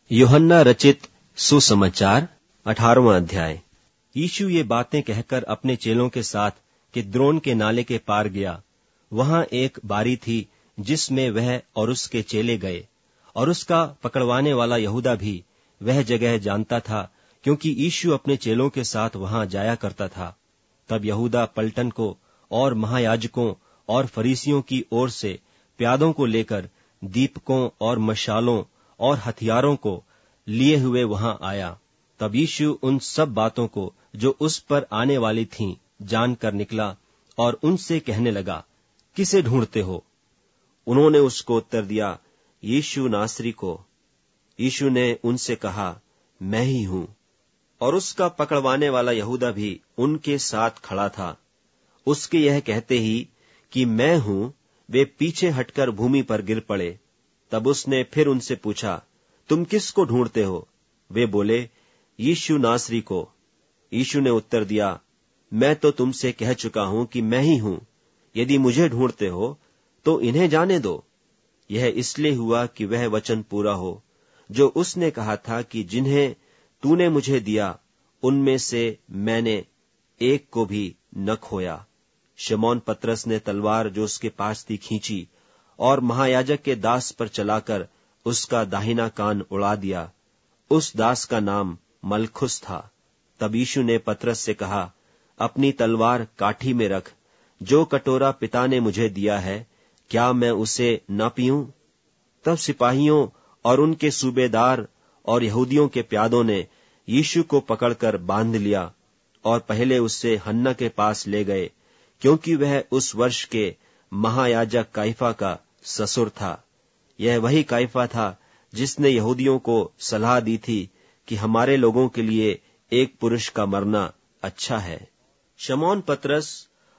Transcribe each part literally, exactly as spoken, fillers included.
यूहन्ना रचित सुसमाचार अठारहवां अध्याय। यीशु ये बातें कहकर अपने चेलों के साथ किद्रोन के नाले के पार गया। वहां एक बारी थी जिसमें वह और उसके चेले गए, और उसका पकड़वाने वाला यहूदा भी वह जगह जानता था, क्योंकि यीशु अपने चेलों के साथ वहां जाया करता था। तब यहूदा पलटन को और महायाजकों और फरीसियों की ओर से प्यादों को लेकर दीपकों और मशालों और हथियारों को लिए हुए वहां आया। तब यीशु उन सब बातों को जो उस पर आने वाली थीं जानकर निकला और उनसे कहने लगा, किसे ढूंढते हो? उन्होंने उसको उत्तर दिया, यीशु नासरी को। यीशु ने उनसे कहा, मैं ही हूं। और उसका पकड़वाने वाला यहूदा भी उनके साथ खड़ा था। उसके यह कहते ही कि मैं हूं, वे पीछे हटकर भूमि पर गिर पड़े। तब उसने फिर उनसे पूछा, तुम किसको ढूंढते हो? वे बोले, यीशु नासरी को। यीशु ने उत्तर दिया, मैं तो तुमसे कह चुका हूं कि मैं ही हूं। यदि मुझे ढूंढते हो तो इन्हें जाने दो। यह इसलिए हुआ कि वह वचन पूरा हो जो उसने कहा था कि जिन्हें तूने मुझे दिया उनमें से मैंने एक को भी न खोया। शमौन पतरस ने तलवार जो उसके पास थी खींची और महायाजक के दास पर चलाकर उसका दाहिना कान उड़ा दिया। उस दास का नाम मलखुस था। तब यीशु ने पतरस से कहा, अपनी तलवार काठी में रख। जो कटोरा पिता ने मुझे दिया है, क्या मैं उसे न पीऊं? तब सिपाहियों और उनके सूबेदार और यहूदियों के प्यादों ने यीशु को पकड़कर बांध लिया और पहले उससे हन्ना के पास ले गए, क्योंकि वह उस वर्ष के महायाजक काइफा का ससुर था। यह वही काइफा था जिसने यहूदियों को सलाह दी थी कि हमारे लोगों के लिए एक पुरुष का मरना अच्छा है। शमौन पतरस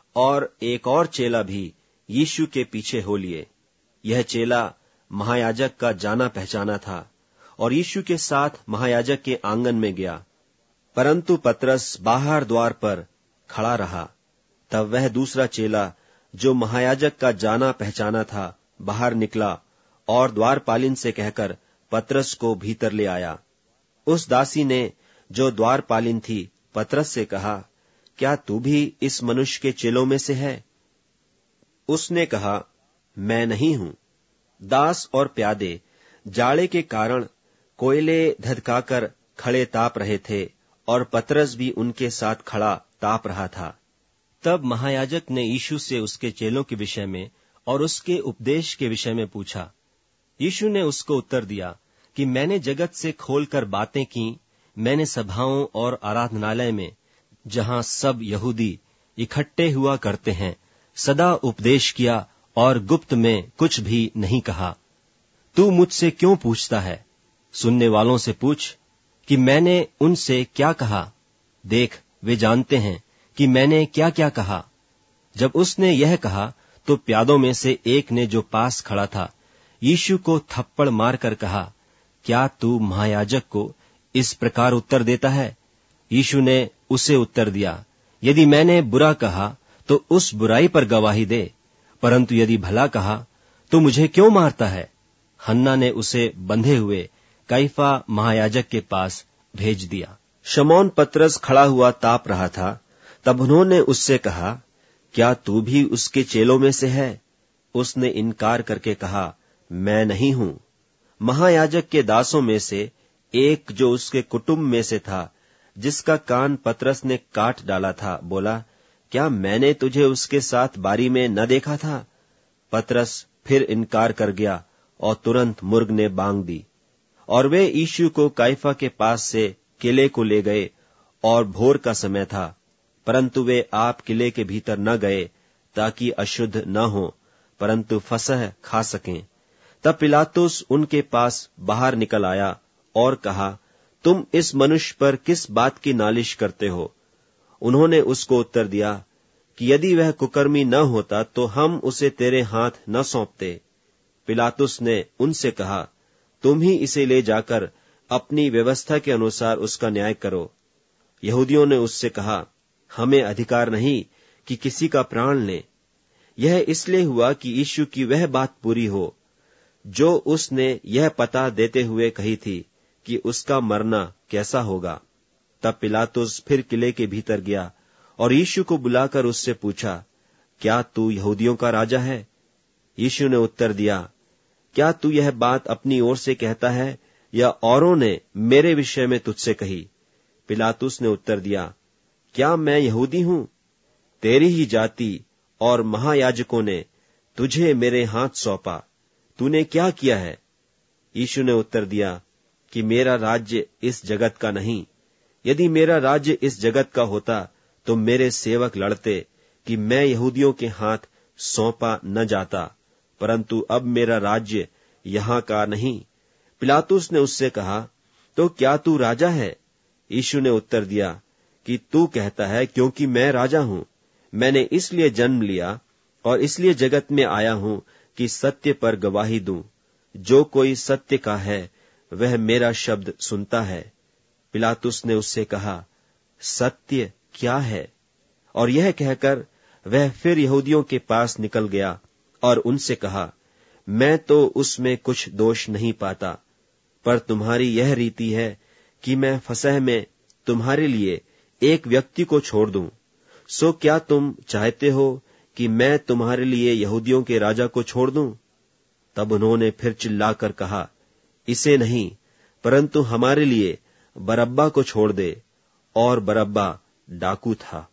और एक और चेला भी यीशु के पीछे हो लिए। यह चेला महायाजक का जाना पहचाना था और यीशु के साथ महायाजक के आंगन में गया, परंतु पतरस बाहर द्वार पर खड़ा रहा। तब वह दूसरा चेला जो महायाजक का जाना पहचाना था बाहर निकला और द्वारपालिन से कहकर पतरस को भीतर ले आया। उस दासी ने जो द्वारपालिन थी पतरस से कहा, क्या तू भी इस मनुष्य के चेलों में से है? उसने कहा, मैं नहीं हूं। दास और प्यादे जाड़े के कारण कोयले धधकाकर खड़े ताप रहे थे और पतरस भी उनके साथ खड़ा ताप रहा था। तब महायाजक ने यीशु से उसके चेलों के विषय में और उसके उपदेश के विषय में पूछा। यीशु ने उसको उत्तर दिया कि मैंने जगत से खोलकर बातें की। मैंने सभाओं और आराधनालय में, जहां सब यहूदी इकट्ठे हुआ करते हैं, सदा उपदेश किया और गुप्त में कुछ भी नहीं कहा। तू मुझसे क्यों पूछता है? सुनने वालों से पूछ कि मैंने उनसे क्या कहा। देख, वे जानते हैं कि मैंने क्या क्या कहा। जब उसने यह कहा तो प्यादों में से एक ने जो पास खड़ा था यीशु को थप्पड़ मारकर कहा, क्या तू महायाजक को इस प्रकार उत्तर देता है? यीशु ने उसे उत्तर दिया, यदि मैंने बुरा कहा तो उस बुराई पर गवाही दे, परंतु यदि भला कहा तो मुझे क्यों मारता है? हन्ना ने उसे बंधे हुए काइफा महायाजक के पास भेज दिया। शमौन पतरस खड़ा हुआ ताप रहा था। तब उन्होंने उससे कहा, क्या तू भी उसके चेलों में से है? उसने इनकार करके कहा, मैं नहीं हूं। महायाजक के दासों में से एक जो उसके कुटुंब में से था, जिसका कान पतरस ने काट डाला था, बोला, क्या मैंने तुझे उसके साथ बारी में न देखा था? पतरस फिर इनकार कर गया और तुरंत मुर्ग ने बांग दी। और वे यीशु को काइफा के पास से किले को ले गए और भोर का समय था, परंतु वे आप किले के भीतर न गए ताकि अशुद्ध न हो, परंतु फसह खा सकें। तब पिलातुस उनके पास बाहर निकल आया और कहा, तुम इस मनुष्य पर किस बात की नालिश करते हो? उन्होंने उसको उत्तर दिया कि यदि वह कुकर्मी न होता तो हम उसे तेरे हाथ न सौंपते। पिलातुस ने उनसे कहा, तुम ही इसे ले जाकर अपनी व्यवस्था के अनुसार उसका न्याय करो। यहूदियों ने उससे कहा, हमें अधिकार नहीं कि किसी का प्राण लें। यह इसलिए हुआ कि यीशु की वह बात पूरी हो जो उसने यह पता देते हुए कही थी कि उसका मरना कैसा होगा। तब पिलातुस फिर किले के भीतर गया और यीशु को बुलाकर उससे पूछा, क्या तू यहूदियों का राजा है? यीशु ने उत्तर दिया, क्या तू यह बात अपनी ओर से कहता है या औरों ने मेरे विषय में तुझसे कही? पिलातुस ने उत्तर दिया, क्या मैं यहूदी हूं? तेरी ही जाति और महायाजकों ने तुझे मेरे हाथ सौंपा। तूने क्या किया है? यीशु ने उत्तर दिया कि मेरा राज्य इस जगत का नहीं। यदि मेरा राज्य इस जगत का होता तो मेरे सेवक लड़ते कि मैं यहूदियों के हाथ सौंपा न जाता, परंतु अब मेरा राज्य यहां का नहीं। पिलातुस ने उससे कहा, तो क्या तू राजा है? यीशु ने उत्तर दिया कि तू कहता है, क्योंकि मैं राजा हूं। मैंने इसलिए जन्म लिया और इसलिए जगत में आया हूं कि सत्य पर गवाही दूं। जो कोई सत्य का है वह मेरा शब्द सुनता है। पिलातुस ने उससे कहा, सत्य क्या है? और यह कहकर वह फिर यहूदियों के पास निकल गया और उनसे कहा, मैं तो उसमें कुछ दोष नहीं पाता, पर तुम्हारी यह रीति है कि मैं फसह में तुम्हारे लिए एक व्यक्ति को छोड़ दूं। सो क्या तुम चाहते हो कि मैं तुम्हारे लिए यहूदियों के राजा को छोड़ दूं? तब उन्होंने फिर चिल्लाकर कहा, इसे नहीं, परंतु हमारे लिए बरअब्बा को छोड़ दे। और बरअब्बा डाकू था।